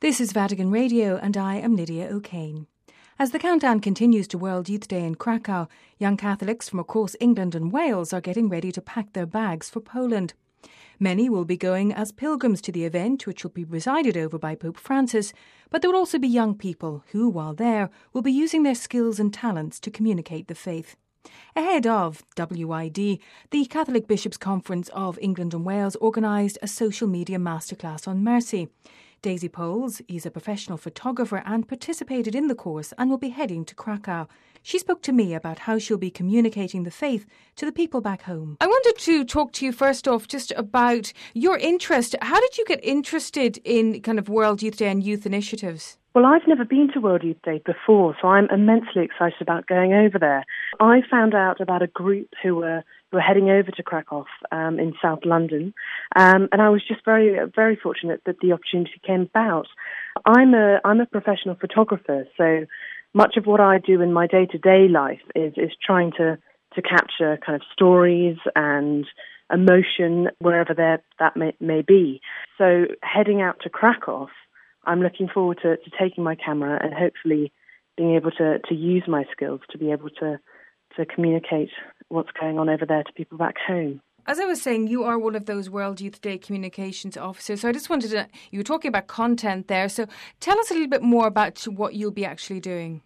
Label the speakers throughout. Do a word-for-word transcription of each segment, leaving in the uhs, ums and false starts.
Speaker 1: This is Vatican Radio and I am Lydia O'Kane. As the countdown continues to World Youth Day in Krakow, young Catholics from across England and Wales are getting ready to pack their bags for Poland. Many will be going as pilgrims to the event, which will be presided over by Pope Francis, but there will also be young people who, while there, will be using their skills and talents to communicate the faith. Ahead of W I D, the Catholic Bishops' Conference of England and Wales organised a social media masterclass on mercy. Daisy Poles is a professional photographer and participated in the course and will be heading to Krakow. She spoke to me about how she'll be communicating the faith to the people back home. I wanted to talk to you first off just about your interest. How did you get interested in kind of World Youth Day and youth initiatives?
Speaker 2: Well, I've never been to World Youth Day before, so I'm immensely excited about going over there. I found out about a group who were who were heading over to Krakow um, in South London, um, and I was just very, very fortunate that the opportunity came about. I'm a I'm a professional photographer, so much of what I do in my day-to-day life is is trying to to capture kind of stories and emotion wherever that that may, may be. So heading out to Krakow, I'm looking forward to, to taking my camera and hopefully being able to, to use my skills to be able to, to communicate what's going on over there to people back home.
Speaker 1: As I was saying, you are one of those World Youth Day communications officers. So I just wanted to, you were talking about content there. So tell us a little bit more about what you'll be actually doing.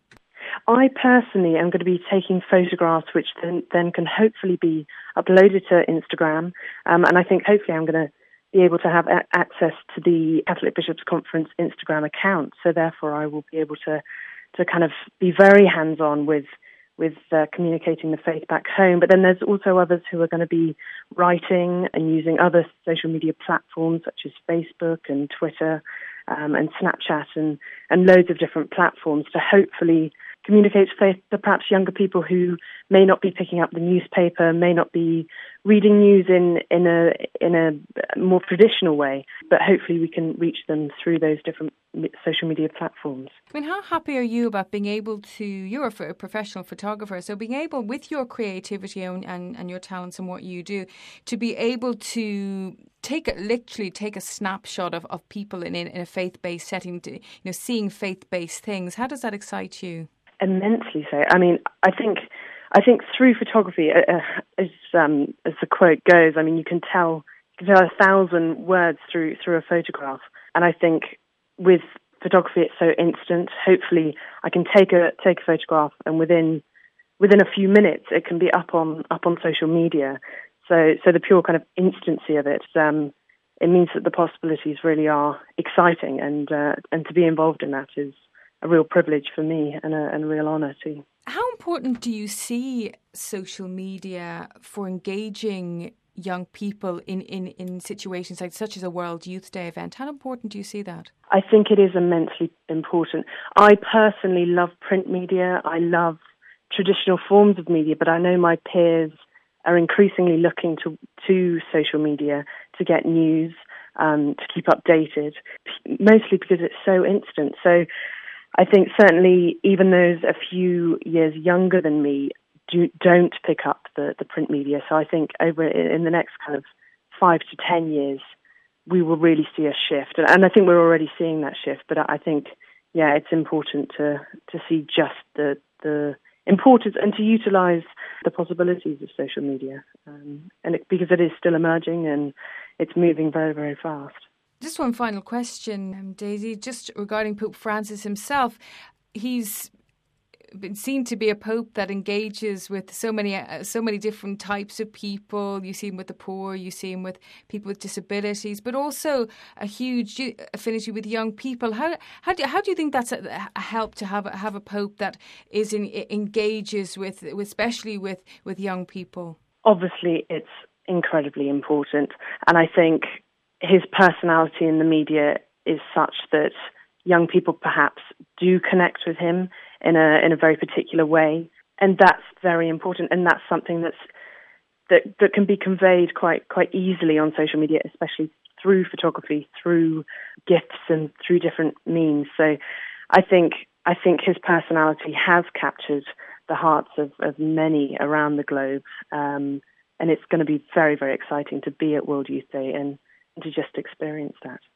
Speaker 2: I personally am going to be taking photographs which then, then can hopefully be uploaded to Instagram. Um, and I think hopefully I'm going to be able to have a- access to the Catholic Bishops' Conference Instagram account. So therefore I will be able to, to kind of be very hands-on with with uh, communicating the faith back home. But then there's also others who are going to be writing and using other social media platforms such as Facebook and Twitter um, and Snapchat and, and loads of different platforms to hopefully communicate faith to perhaps younger people who may not be picking up the newspaper, may not be reading news in, in a in a more traditional way, but hopefully we can reach them through those different social media platforms.
Speaker 1: I mean, how happy are you about being able to, you're a professional photographer, so being able, with your creativity and, and, and your talents and what you do, to be able to take a, literally take a snapshot of, of people in, in a faith-based setting, to, you know, seeing faith-based things, how does that excite you?
Speaker 2: Immensely so. I mean, I think I think through photography, uh, as um, as the quote goes, I mean, you can tell you can tell a thousand words through through a photograph. And I think with photography, it's so instant. Hopefully, I can take a take a photograph, and within within a few minutes, it can be up on up on social media. So so the pure kind of instancy of it, um, it means that the possibilities really are exciting, and uh, and to be involved in that is a real privilege for me and a, and a real honour too.
Speaker 1: How important do you see social media for engaging young people in, in, in situations like such as a World Youth Day event? How important do you see that?
Speaker 2: I think it is immensely important. I personally love print media. I love traditional forms of media, but I know my peers are increasingly looking to, to social media to get news, um, to keep updated, mostly because it's so instant. So I think certainly even those a few years younger than me do, don't pick up the, the print media. So I think over in the next kind of five to ten years, we will really see a shift. And, and I think we're already seeing that shift. But I think, yeah, it's important to, to see just the, the importance and to utilise the possibilities of social media. Um, and it, because it is still emerging and it's moving very, very fast.
Speaker 1: Just one final question, um, Daisy, just regarding Pope Francis himself. He's been seen to be a pope that engages with so many uh, so many different types of people. You see him with the poor, you see him with people with disabilities, but also a huge affinity with young people. How how do, how do you think that's a, a help to have a, have a pope that is in, engages with, with especially with, with young people?
Speaker 2: Obviously, it's incredibly important, and I think his personality in the media is such that young people perhaps do connect with him in a in a very particular way, and that's very important. And that's something that's that that can be conveyed quite quite easily on social media, especially through photography, through gifts, and through different means. So, I think I think his personality has captured the hearts of, of many around the globe, um, and it's going to be very very exciting to be at World Youth Day and to just experience that.